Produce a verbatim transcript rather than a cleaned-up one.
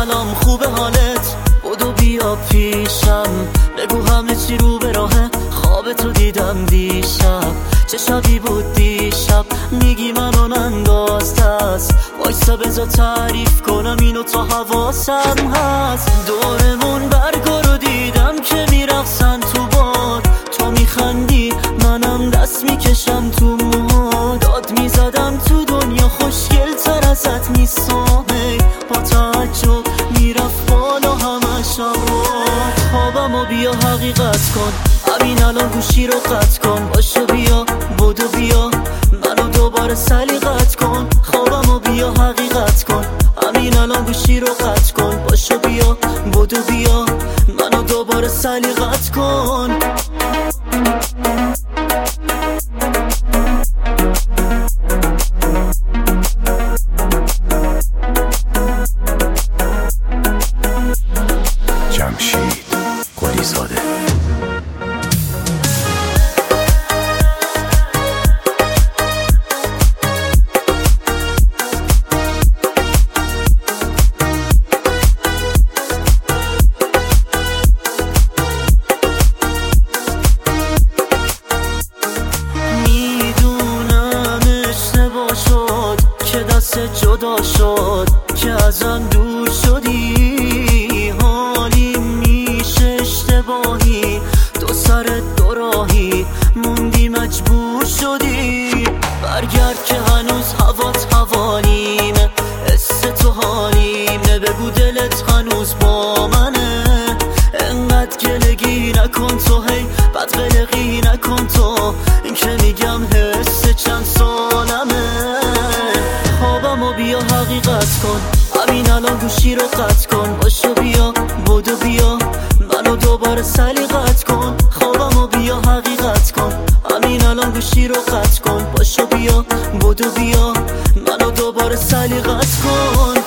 سلام خوبه حالت؟ بدو بیا پیشم بگو همه چی رو به راهه. خواب تو دیدم دیشب، چه شبی بود دیشب. میگی منو ننداز دست، وایسا بذار تعریف کنم اینو تا حواسم هست. دورمون برگا رو دیدم که میرقصن تو باد، تو میخندی منم دست میکشم تو موها. داد میزدم تو دنیا خوشگل تر ازت نیستم، با تعجب میرفت بالا همش آواد. خوابم و بیا حقیقت کن، همین الان گوشی رو قطع کن. باشو بیا بدو بیا منو دوباره سلیقت کن. خوابم و بیا حقیقت کن، همین الان گوشی رو قطع کن. باشو بیا بدو بیا منو دوباره سلیقت کن. جمشید قلی زاده. میدونم اشتباه شد که دست جدا شد، که ازم دور شدی. حالی میشه اشتباهی، دو سرت دو راهی موندی مجبور شدی. برگرد که هنوز هوات حوالیمه، حس تو حالیمه. بگو دلت هنوز با منه، انقدر گلگی نکن تو، هی بد قلقی نکن تو. این که میگم حس چند سالمه. خوابم و بیا حقیقت کن، همین الان گوشی رو قطع کن. باشو بیا بدو بیا منو دوباره سلیقت کن. خوابم و بیا حقیقت کن، همین الان گوشی رو قطع کن. باشو بیا بدو بیا منو دوباره سلیقت کن.